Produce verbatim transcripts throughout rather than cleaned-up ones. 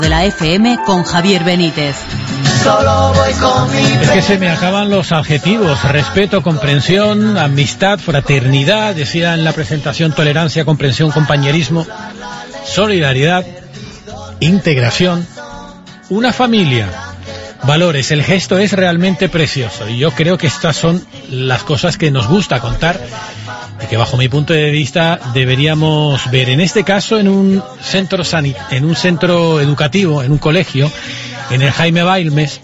de la F M con Javier Benítez. Solo voy con mi... Es que se me acaban los adjetivos: respeto, comprensión, amistad, fraternidad, decía en la presentación, tolerancia, comprensión, compañerismo, solidaridad, integración, una familia, valores. El gesto es realmente precioso y yo creo que estas son las cosas que nos gusta contar y que bajo mi punto de vista deberíamos ver, en este caso en un centro sanit en un centro educativo, en un colegio, en el Jaime Balmes,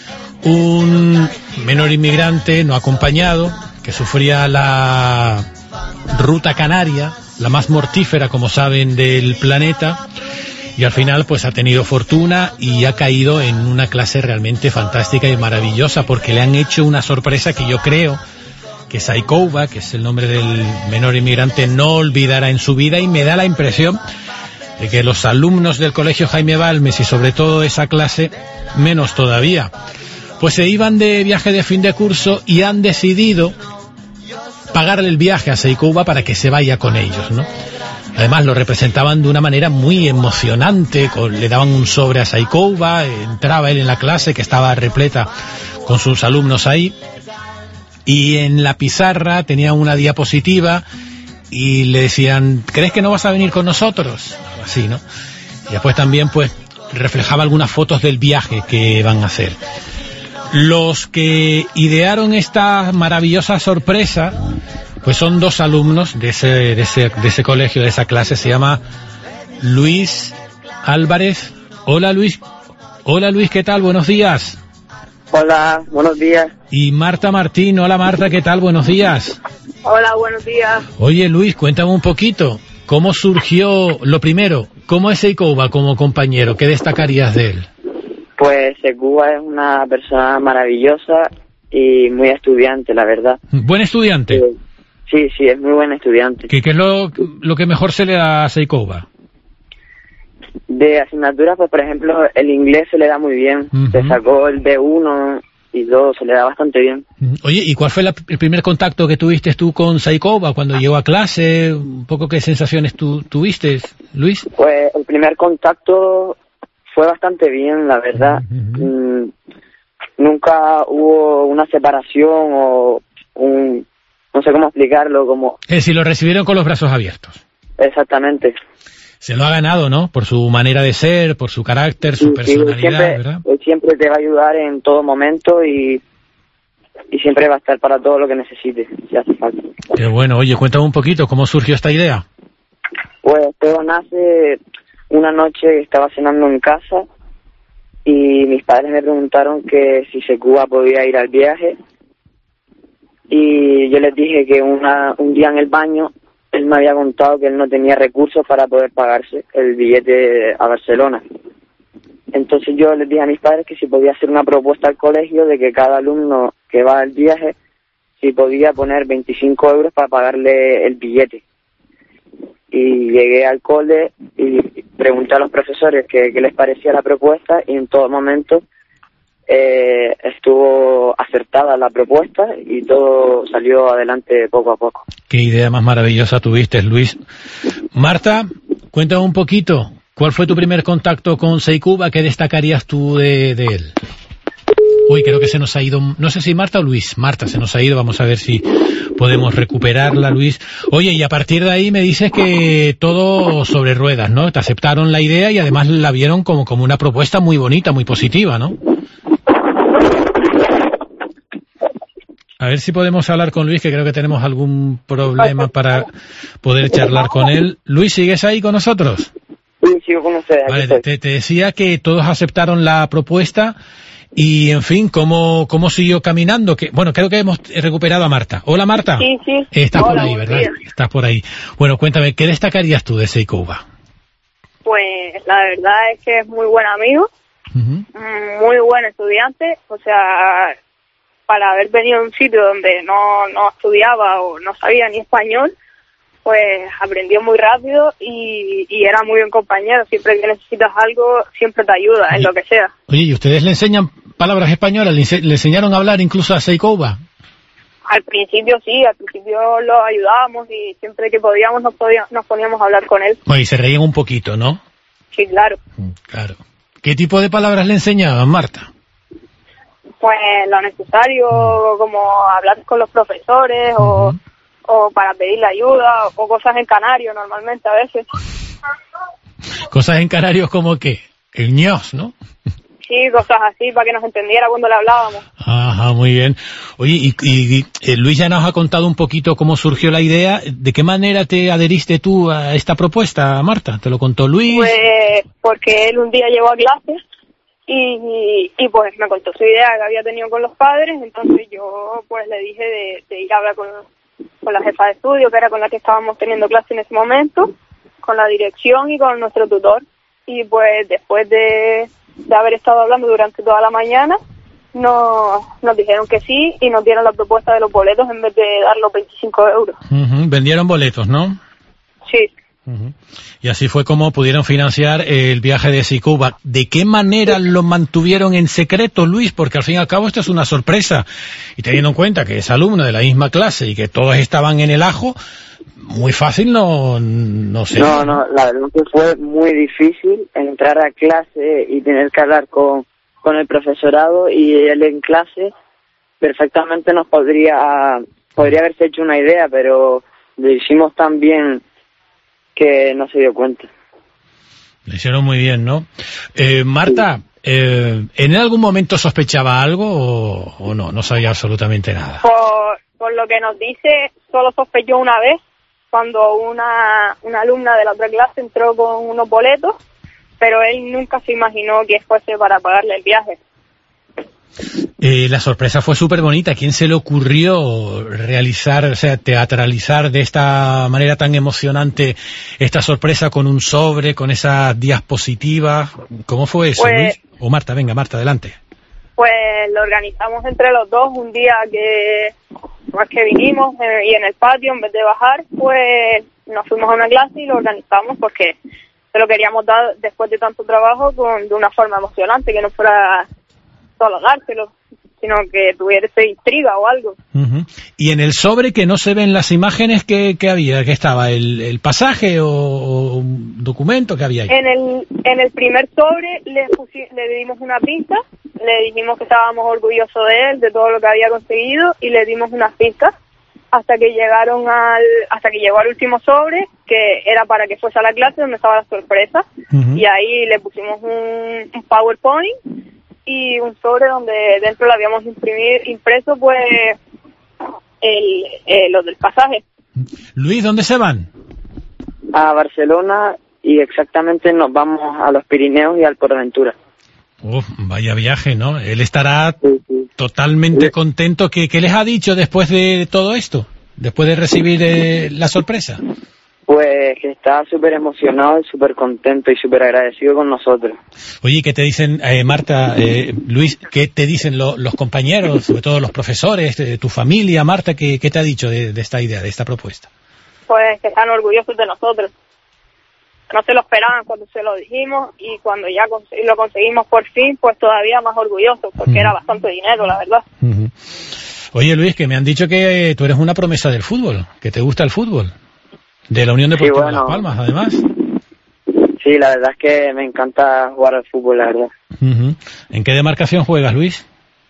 un menor inmigrante no acompañado que sufría la ruta canaria, la más mortífera, como saben, del planeta, y al final pues ha tenido fortuna y ha caído en una clase realmente fantástica y maravillosa, porque le han hecho una sorpresa que yo creo que Saikouba, que es el nombre del menor inmigrante, no olvidará en su vida, y me da la impresión de que los alumnos del colegio Jaime Balmes, y sobre todo esa clase, menos todavía, pues se iban de viaje de fin de curso y han decidido pagarle el viaje a Saikouba para que se vaya con ellos, ¿no? Además lo representaban de una manera muy emocionante, con, le daban un sobre a Saikouba, entraba él en la clase que estaba repleta con sus alumnos ahí, y en la pizarra tenía una diapositiva y le decían: ¿crees que no vas a venir con nosotros? Así, ¿no? Y después también pues reflejaba algunas fotos del viaje que van a hacer. Los que idearon esta maravillosa sorpresa pues son dos alumnos de ese, de ese, de ese colegio, de esa clase. Se llama Luis Álvarez. Hola Luis. Hola Luis, ¿qué tal? Buenos días. Hola, buenos días. Y Marta Martín. Hola Marta, ¿qué tal? Buenos días. Hola, buenos días. Oye Luis, cuéntame un poquito, ¿cómo surgió, lo primero, cómo es Saikouba como compañero? ¿Qué destacarías de él? Pues Saikouba es una persona maravillosa y muy estudiante, la verdad. ¿Buen estudiante? Sí, sí, sí, es muy buen estudiante. ¿Qué, qué es lo, lo que mejor se le da a Saikouba? De asignaturas, pues por ejemplo, el inglés se le da muy bien. Uh-huh. Se sacó el B uno y todo, se le da bastante bien. Oye, ¿y cuál fue la, el primer contacto que tuviste tú con Saikouba cuando llegó a clase? Un poco, ¿qué sensaciones tu, tuviste, Luis? Pues el primer contacto fue bastante bien, la verdad. Uh-huh. Mm, nunca hubo una separación o un... no sé cómo explicarlo, como... Es decir, lo recibieron con los brazos abiertos. Exactamente. Se lo ha ganado, ¿no? Por su manera de ser, por su carácter, su sí, personalidad, sí, siempre, ¿verdad? Él siempre te va a ayudar en todo momento y, y siempre va a estar para todo lo que necesites, si hace falta. Qué bueno. Oye, cuéntame un poquito, ¿cómo surgió esta idea? Pues todo nace una noche que estaba cenando en casa y mis padres me preguntaron que si Saikouba podía ir al viaje, y yo les dije que una, un día en el baño él me había contado que él no tenía recursos para poder pagarse el billete a Barcelona. Entonces yo les dije a mis padres que si podía hacer una propuesta al colegio de que cada alumno que va al viaje, si podía poner veinticinco euros para pagarle el billete. Y llegué al cole y pregunté a los profesores qué, qué les parecía la propuesta, y en todo momento eh, estuvo acertada la propuesta y todo salió adelante poco a poco. Qué idea más maravillosa tuviste, Luis. Marta, cuéntame un poquito, ¿cuál fue tu primer contacto con Saikouba? ¿Qué destacarías tú de, de él? Uy, creo que se nos ha ido, no sé si Marta o Luis. Marta, se nos ha ido, vamos a ver si podemos recuperarla, Luis. Oye, y a partir de ahí me dices que todo sobre ruedas, ¿no? Te aceptaron la idea y además la vieron como, como una propuesta muy bonita, muy positiva, ¿no? A ver si podemos hablar con Luis, que creo que tenemos algún problema para poder charlar con él. Luis, ¿sigues ahí con nosotros? Sí, sigo con ustedes. Vale, te, te decía que todos aceptaron la propuesta y, en fin, ¿cómo, cómo siguió caminando? Que, bueno, creo que hemos recuperado a Marta. Hola, Marta. Sí, sí. Estás Hola, por ahí, ¿verdad? días. Estás por ahí. Bueno, cuéntame, ¿qué destacarías tú de Saikouba? Pues la verdad es que es muy buen amigo, uh-huh. muy buen estudiante, o sea, para haber venido a un sitio donde no, no estudiaba o no sabía ni español, pues aprendió muy rápido y, y era muy buen compañero. Siempre que necesitas algo, siempre te ayuda, oye, en lo que sea. Oye, ¿y ustedes le enseñan palabras españolas? ¿Le, ense- le enseñaron a hablar incluso a Saikouba? Al principio sí, al principio lo ayudábamos y siempre que podíamos nos, podíamos, nos poníamos a hablar con él. Bueno, y se reían un poquito, ¿no? Sí, claro. Claro. ¿Qué tipo de palabras le enseñaban, Marta? Pues lo necesario, como hablar con los profesores, uh-huh. o, o para pedirle ayuda, o cosas en canario normalmente a veces. Cosas en canarios como qué, el ños, ¿no? Sí, cosas así, para que nos entendiera cuando le hablábamos. Ajá, muy bien. Oye, y, y, y eh, Luis ya nos ha contado un poquito cómo surgió la idea. ¿De qué manera te adheriste tú a esta propuesta, Marta? ¿Te lo contó Luis? Pues porque él un día llegó a clase y, y, y pues me contó su idea que había tenido con los padres. Entonces yo pues le dije de, de ir a hablar con, con la jefa de estudio, que era con la que estábamos teniendo clase en ese momento, con la dirección y con nuestro tutor. Y pues después de... de haber estado hablando durante toda la mañana, nos, nos dijeron que sí y nos dieron la propuesta de los boletos en vez de dar los veinticinco euros. Uh-huh. Vendieron boletos, ¿no? Sí. Uh-huh. Y así fue como pudieron financiar el viaje de Sicuba. ¿De qué manera lo mantuvieron en secreto, Luis? Porque al fin y al cabo esto es una sorpresa. Y teniendo en cuenta que es alumno de la misma clase y que todos estaban en el ajo, muy fácil no, no sé. No, no, la verdad que fue muy difícil entrar a clase y tener que hablar con, con el profesorado, y él en clase perfectamente nos podría, podría haberse hecho una idea, pero lo hicimos tan bien que no se dio cuenta. Lo hicieron muy bien, ¿no? Eh, Marta, sí. eh, ¿en algún momento sospechaba algo o, o no? No sabía absolutamente nada. Por, por lo que nos dice, solo sospechó una vez, cuando una, una alumna de la otra clase entró con unos boletos, pero él nunca se imaginó que fuese para pagarle el viaje. Eh, la sorpresa fue súper bonita. ¿A quién se le ocurrió realizar, o sea, teatralizar de esta manera tan emocionante esta sorpresa con un sobre, con esas diapositivas? ¿Cómo fue eso, pues, Luis? O Marta, venga, Marta, adelante. Pues lo organizamos entre los dos un día que... Pues que vinimos eh, y en el patio, en vez de bajar, pues nos fuimos a una clase y lo organizamos porque se lo queríamos dar después de tanto trabajo con, de una forma emocionante, que no fuera solo dárselo, sino que tuviera esa intriga o algo. Uh-huh. Y en el sobre, que no se ven las imágenes, que, que había, que estaba el, el pasaje o, o un documento que había ahí. En el en el primer sobre le, pusi- le dimos una pista, le dijimos que estábamos orgullosos de él, de todo lo que había conseguido, y le dimos unas pistas hasta que llegaron al hasta que llegó al último sobre, que era para que fuese a la clase donde estaba la sorpresa. Uh-huh. Y ahí le pusimos un, un PowerPoint y un sobre donde dentro le habíamos imprimir, impreso pues el, eh, lo del pasaje. Luis, ¿dónde se van? A Barcelona, y exactamente nos vamos a los Pirineos y al Portaventura. Oh, vaya viaje, ¿no? Él estará sí, sí. totalmente sí. contento. ¿Qué, ¿Qué les ha dicho después de todo esto? Después de recibir eh, la sorpresa. Pues que está súper emocionado y súper contento y súper agradecido con nosotros. Oye, ¿qué te dicen, eh, Marta, eh, Luis, qué te dicen lo, los compañeros, sobre todo los profesores, eh, tu familia, Marta, qué, qué te ha dicho de, de esta idea, de esta propuesta? Pues que están orgullosos de nosotros. No se lo esperaban cuando se lo dijimos, y cuando ya cons- lo conseguimos por fin, pues todavía más orgullosos, porque uh-huh. era bastante dinero, la verdad. Uh-huh. Oye, Luis, que me han dicho que eh, tú eres una promesa del fútbol, que te gusta el fútbol. De la Unión Deportiva sí, bueno, Las Palmas, además. Sí, la verdad es que me encanta jugar al fútbol, la verdad. Uh-huh. ¿En qué demarcación juegas, Luis?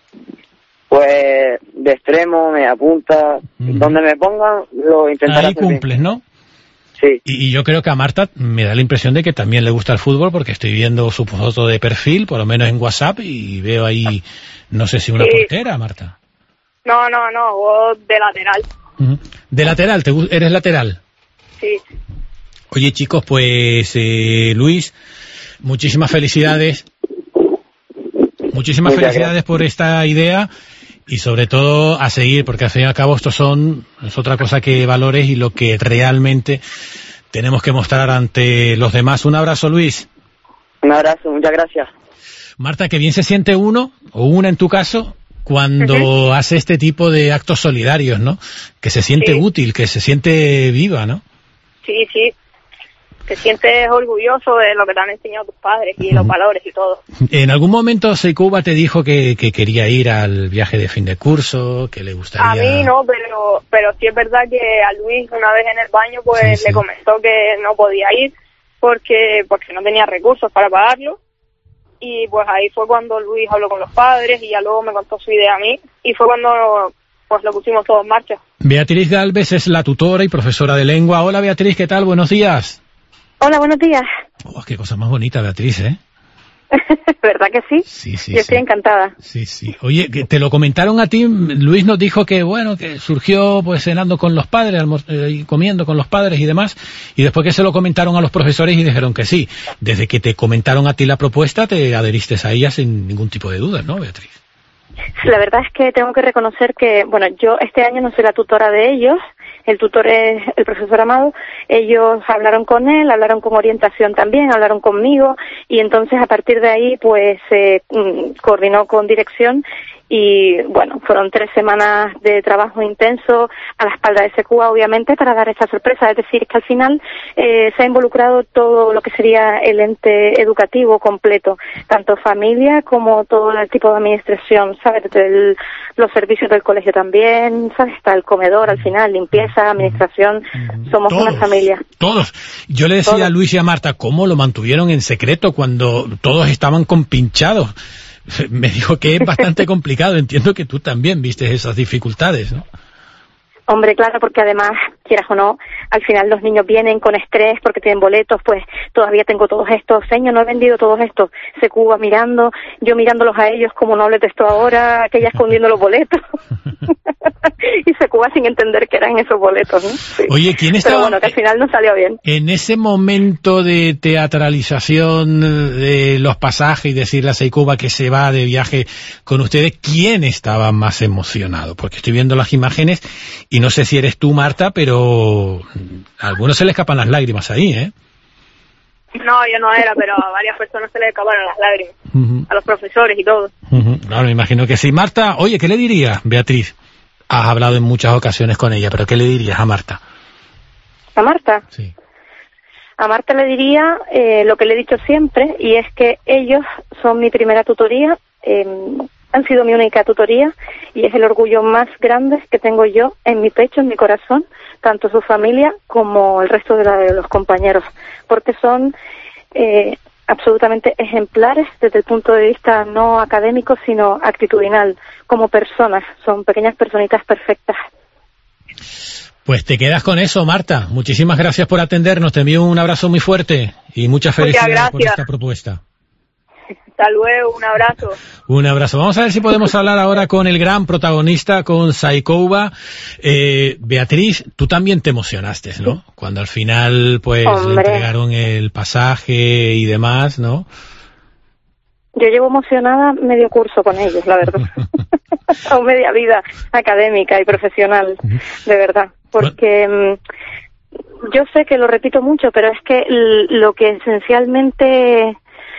Pues de extremo, media punta, uh-huh. donde me pongan lo intentaré Ahí hacer cumples, bien. ¿no? Sí. Y, y yo creo que a Marta me da la impresión de que también le gusta el fútbol, porque estoy viendo su foto de perfil, por lo menos en WhatsApp, y veo ahí, no sé si una sí. portera, Marta. No, no, no, vos de lateral. Uh-huh. ¿De lateral? ¿Te, ¿Eres lateral? Sí. Oye, chicos, pues eh, Luis, muchísimas felicidades. Muchísimas Muchas felicidades gracias. Por esta idea, y sobre todo a seguir, porque al fin y al cabo esto son, es otra cosa que valores y lo que realmente tenemos que mostrar ante los demás. Un abrazo, Luis. Un abrazo, muchas gracias. Marta, que bien se siente uno, o una en tu caso, cuando uh-huh. hace este tipo de actos solidarios, ¿no? Que se siente sí. útil, que se siente viva, ¿no? Sí, sí. Te sientes orgulloso de lo que te han enseñado tus padres y uh-huh. los valores y todo. ¿En algún momento Seikuba te dijo que, que quería ir al viaje de fin de curso, que le gustaría...? A mí no, pero pero sí es verdad que a Luis una vez en el baño pues sí, sí. le comentó que no podía ir porque porque no tenía recursos para pagarlo, y, y pues ahí fue cuando Luis habló con los padres y ya luego me contó su idea a mí y fue cuando pues lo pusimos todo en marcha. Beatriz Gálvez es la tutora y profesora de lengua. Hola Beatriz, ¿qué tal? Buenos días. Hola, buenos días. Oh, qué cosa más bonita, Beatriz, ¿eh? ¿Verdad que sí? Sí, sí, Yo estoy sí. encantada. Sí, sí. Oye, que te lo comentaron a ti, Luis nos dijo que, bueno, que surgió pues cenando con los padres, eh, comiendo con los padres y demás, y después que se lo comentaron a los profesores y dijeron que sí. Desde que te comentaron a ti la propuesta, te adheriste a ella sin ningún tipo de duda, ¿no, Beatriz? La verdad es que tengo que reconocer que, bueno, yo este año no soy la tutora de ellos, el tutor es el profesor Amado, ellos hablaron con él, hablaron con orientación también, hablaron conmigo y entonces a partir de ahí pues se eh, coordinó con dirección y bueno, fueron tres semanas de trabajo intenso a la espalda de SECUA obviamente para dar esta sorpresa, es decir, que al final eh, se ha involucrado todo lo que sería el ente educativo completo, tanto familia como todo el tipo de administración, ¿sabes? El, los servicios del colegio también, ¿sabes? Está el comedor al final, limpieza, administración, somos todos, una familia. Todos. Yo le decía Todos. a Luis y a Marta, ¿cómo lo mantuvieron en secreto cuando todos estaban compinchados? Me dijo que es bastante complicado. Entiendo que tú también viste esas dificultades, ¿no? Hombre, claro, porque además, quieras o no, al final los niños vienen con estrés porque tienen boletos, pues todavía tengo todos estos, señor, no he vendido todos estos, SECUA mirando, yo mirándolos a ellos como no les esto ahora, aquella escondiendo los boletos, y SECUA sin entender que eran esos boletos, ¿no? Sí. Oye, ¿quién estaba? Pero bueno, que al final no salió bien. En ese momento de teatralización de los pasajes y decirle a SECUA que se va de viaje con ustedes, ¿quién estaba más emocionado? Porque estoy viendo las imágenes y no sé si eres tú, Marta, pero a algunos se les escapan las lágrimas ahí, ¿eh? No, yo no era, pero a varias personas se les escaparon las lágrimas, Uh-huh. a los profesores y todo. Uh-huh. Claro, me imagino que sí. Marta, oye, ¿qué le dirías, Beatriz? Has hablado en muchas ocasiones con ella, pero ¿qué le dirías a Marta? ¿A Marta? Sí. A Marta le diría eh, lo que le he dicho siempre, y es que ellos son mi primera tutoría, eh, han sido mi única tutoría, y es el orgullo más grande que tengo yo en mi pecho, en mi corazón, tanto su familia como el resto de, la, de los compañeros, porque son eh, absolutamente ejemplares desde el punto de vista no académico, sino actitudinal, como personas, son pequeñas personitas perfectas. Pues te quedas con eso, Marta. Muchísimas gracias por atendernos. Te envío un abrazo muy fuerte y muchas felicidades por esta propuesta. Hasta luego, un abrazo. Un abrazo. Vamos a ver si podemos hablar ahora con el gran protagonista, con SAICOUBA. Eh, Beatriz, tú también te emocionaste, ¿no? Cuando al final, pues, Hombre. le entregaron el pasaje y demás, ¿no? Yo llevo emocionada medio curso con ellos, la verdad. O media vida académica y profesional, de verdad. Porque bueno. Yo sé que lo repito mucho, pero es que lo que esencialmente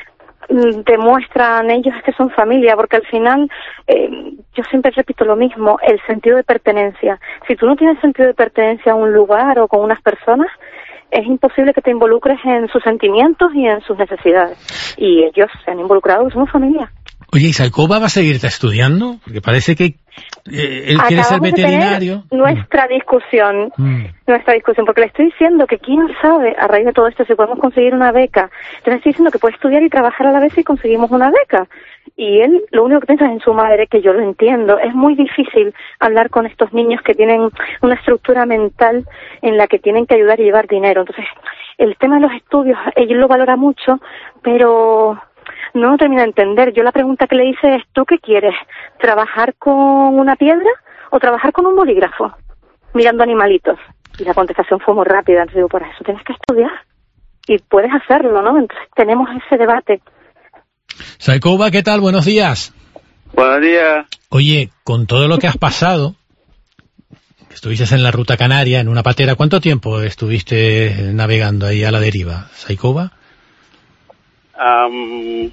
demuestran ellos es que son familia, porque al final eh, yo siempre repito lo mismo, el sentido de pertenencia. Si tú no tienes sentido de pertenencia a un lugar o con unas personas, es imposible que te involucres en sus sentimientos y en sus necesidades. Y ellos se han involucrado, somos familia. Oye, ¿y SAICOUBA va a seguirte estudiando? Porque parece que eh, él quiere ser veterinario. Nuestra discusión, mm. nuestra discusión, porque le estoy diciendo que quién sabe, a raíz de todo esto, si podemos conseguir una beca. Entonces estoy diciendo que puede estudiar y trabajar a la vez si conseguimos una beca. Y él lo único que piensa es en su madre, que yo lo entiendo. Es muy difícil hablar con estos niños que tienen una estructura mental en la que tienen que ayudar y llevar dinero. Entonces, el tema de los estudios, él lo valora mucho, pero no termina de entender. Yo la pregunta que le hice es, ¿tú qué quieres? ¿Trabajar con una piedra o trabajar con un bolígrafo? Mirando animalitos. Y la contestación fue muy rápida. Entonces digo, por eso tienes que estudiar. Y puedes hacerlo, ¿no? Entonces tenemos ese debate. SAICOUBA, ¿qué tal? Buenos días. Buenos días. Oye, con todo lo que has pasado, estuviste en la ruta canaria, en una patera, ¿cuánto tiempo estuviste navegando ahí a la deriva, SAICOUBA? Um,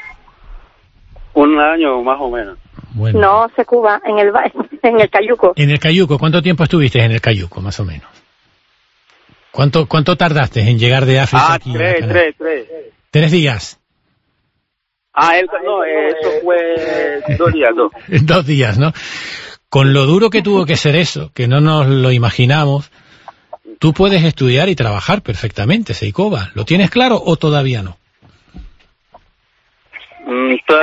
un año más o menos. Bueno. No, SECUBA, en el en el Cayuco. En el Cayuco, ¿cuánto tiempo estuviste en el Cayuco, más o menos? ¿Cuánto cuánto tardaste en llegar de África ah, aquí? tres, tres, tres. ¿Tres días? Ah, el, no, eso fue dos días, dos. Dos días, ¿no? Con lo duro que tuvo que ser eso, que no nos lo imaginamos, tú puedes estudiar y trabajar perfectamente, SAICOUBA. ¿Lo tienes claro o todavía no?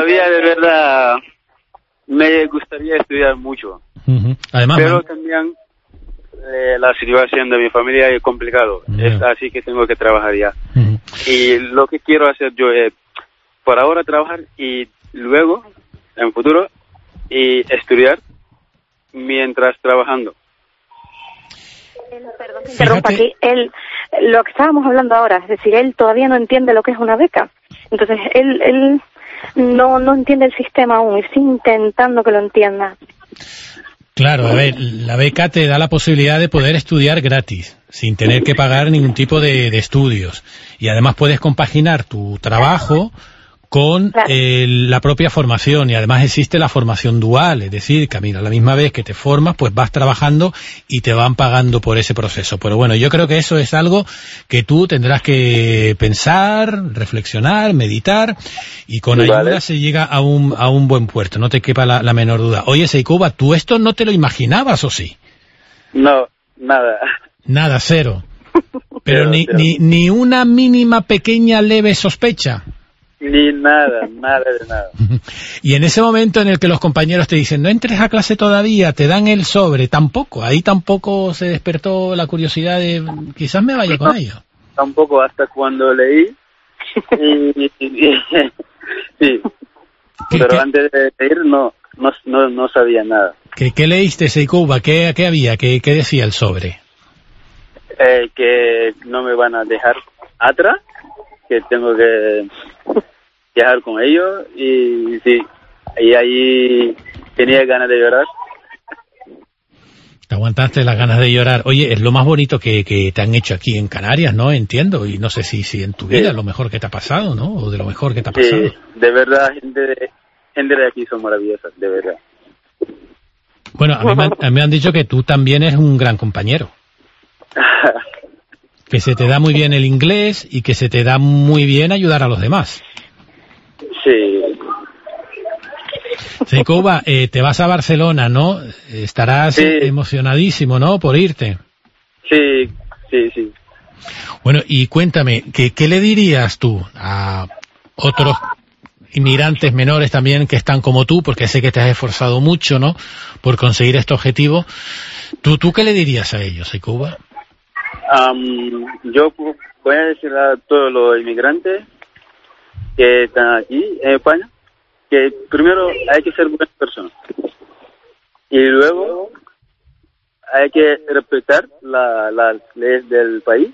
todavía de verdad me gustaría estudiar mucho. Uh-huh. Además, pero man... también eh, la situación de mi familia es complicado. Uh-huh. Es así que tengo que trabajar ya. Uh-huh. Y lo que quiero hacer yo es, por ahora, trabajar y luego, en futuro, y estudiar mientras trabajando. Perdón, interrumpa aquí. Él, lo que estábamos hablando ahora, es decir, él todavía no entiende lo que es una beca. Entonces, él, él no, no entiende el sistema aún, está intentando que lo entienda. Claro, a ver, la beca te da la posibilidad de poder estudiar gratis, sin tener que pagar ningún tipo de, de estudios. Y además puedes compaginar tu trabajo con claro. eh, la propia formación, y además existe la formación dual, es decir, que a la misma vez que te formas, pues vas trabajando y te van pagando por ese proceso. Pero bueno, yo creo que eso es algo que tú tendrás que pensar, reflexionar, meditar, y con sí, ayuda vale. se llega a un a un buen puerto, no te quepa la, la menor duda. Oye, Seikuba, ¿tú esto no te lo imaginabas o sí? No, nada. Nada, cero. Pero cero, ni, cero. ni ni una mínima, pequeña, leve sospecha. Ni nada, nada de nada. Y en ese momento en el que los compañeros te dicen, no entres a clase todavía, te dan el sobre, tampoco, ahí tampoco se despertó la curiosidad de, quizás me vaya con no, ellos. Tampoco, hasta cuando leí, y, y, y, sí, pero ¿qué? Antes de ir no, no, no, no sabía nada. ¿Qué, qué leíste, Seikuba? ¿Qué, qué había? ¿Qué, qué decía el sobre? Eh, que no me van a dejar atrás, que tengo que viajar con ellos, y sí, y ahí tenía ganas de llorar. Te aguantaste las ganas de llorar. Oye, es lo más bonito que, que te han hecho aquí en Canarias, ¿no? Entiendo, y no sé si, si en tu vida sí. es lo mejor que te ha pasado, ¿no? O de lo mejor que te ha pasado. Sí, de verdad, gente de, gente de aquí son maravillosas, de verdad. Bueno, a mí, me han, a mí me han dicho que tú también eres un gran compañero. Que se te da muy bien el inglés y que se te da muy bien ayudar a los demás. Sí. Seikuba, eh, te vas a Barcelona, ¿no? Estarás sí. emocionadísimo, ¿no? Por irte. Sí, sí, sí. Bueno, y cuéntame, ¿qué, qué le dirías tú a otros inmigrantes menores también que están como tú? Porque sé que te has esforzado mucho, ¿no? Por conseguir este objetivo. ¿Tú, tú qué le dirías a ellos, Seikuba? Um, yo voy a decir a todos los inmigrantes que están aquí en España que primero hay que ser buenas personas y luego hay que respetar la, las leyes del país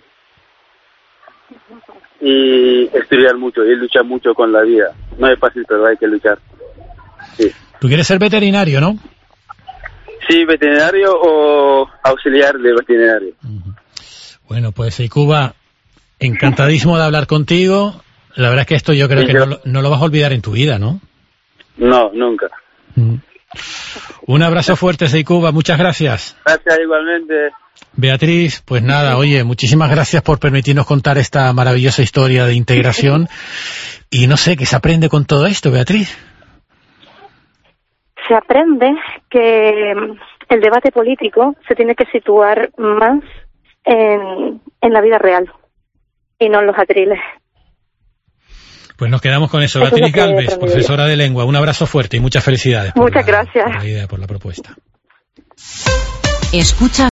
y estudiar mucho y luchar mucho con la vida. No es fácil, pero hay que luchar. Sí. ¿Tú quieres ser veterinario, no? Sí, veterinario o auxiliar de veterinario. Uh-huh. Bueno, pues Seikuba, encantadísimo de hablar contigo. La verdad es que esto yo creo que no, no lo vas a olvidar en tu vida, ¿no? No, nunca. Mm. Un abrazo fuerte, Seikuba, muchas gracias. Gracias igualmente. Beatriz, pues nada, oye, muchísimas gracias por permitirnos contar esta maravillosa historia de integración. Y no sé, ¿qué se aprende con todo esto, Beatriz? Se aprende que el debate político se tiene que situar más En, en la vida real y no en los atriles. Pues nos quedamos con eso. eso Beatriz Gálvez, profesora de lengua, un abrazo fuerte y muchas felicidades. Muchas por la, gracias. Por la idea, por la propuesta. Escucha